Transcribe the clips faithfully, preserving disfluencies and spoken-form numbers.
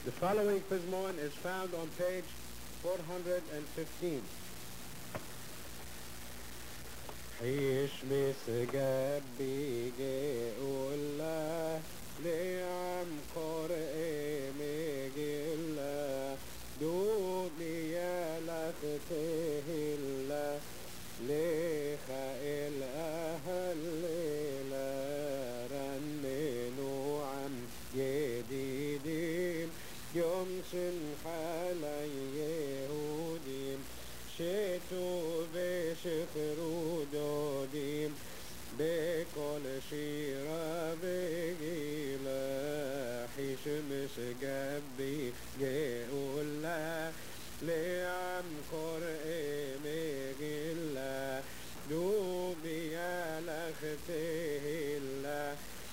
The following pizmon is found on page four hundred fifteen. حيش مسجبي جئولا لعم قرئ مجلا دنيا لخته الله لخائل أهل ليلة رننوا عن جديدين يوم سنحالي يهودين شتو بشخرو دوديم بكل شيرة بجيلة حيش مسجبي جئولا لعم قرئ مجلا دوبيا لخته الله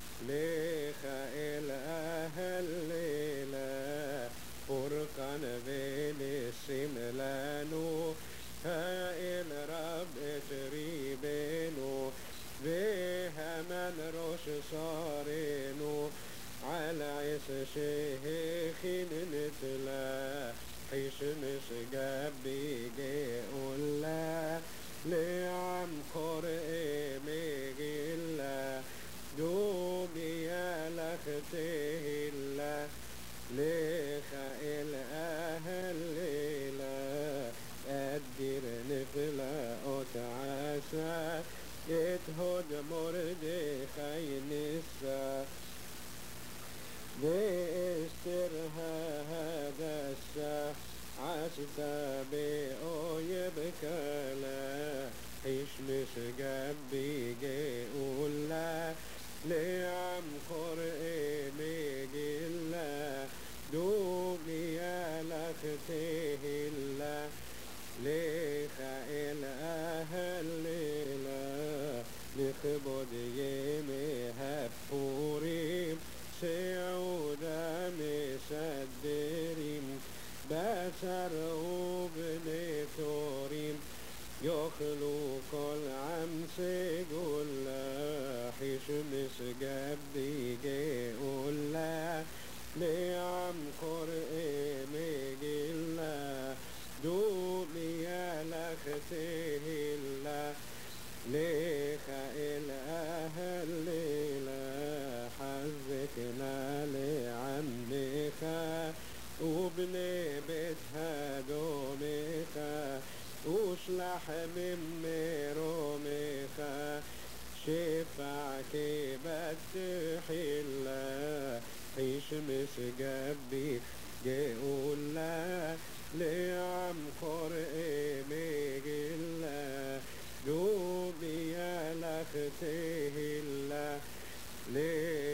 لخائل أهل ليلة فرقان بين السملانو هائل رب تريبينو بها من روش صارينو على عيس شيخ نتلا حيش مسجبي جئولا لعم قرئ مجلا دوبيا لخته الله لخائل أهل ليلة أدير نفلا أتعاسى يتهد مردخي نسا بإسترها هذا السا عستا بأويب كلا حيش مسجبي جئولا لعم قرئ مجلا دوبيا لخته الله لخائل أهل ليلة لخبض يمي هفوريم سعودا مسدريم بسر وبنتوريم يخلو كل عمس قولا حيش مسجبي جئولا لعم قرئ مجلا دوبيا لخته الله لخائل أهل ليلة حذكنا لعمخا وابن بيتها دومخا وشلح من مرومخا شفعك بتحي الله حيش مسجبي جئولا لعم قرئ مجلا دوبيا لخته الله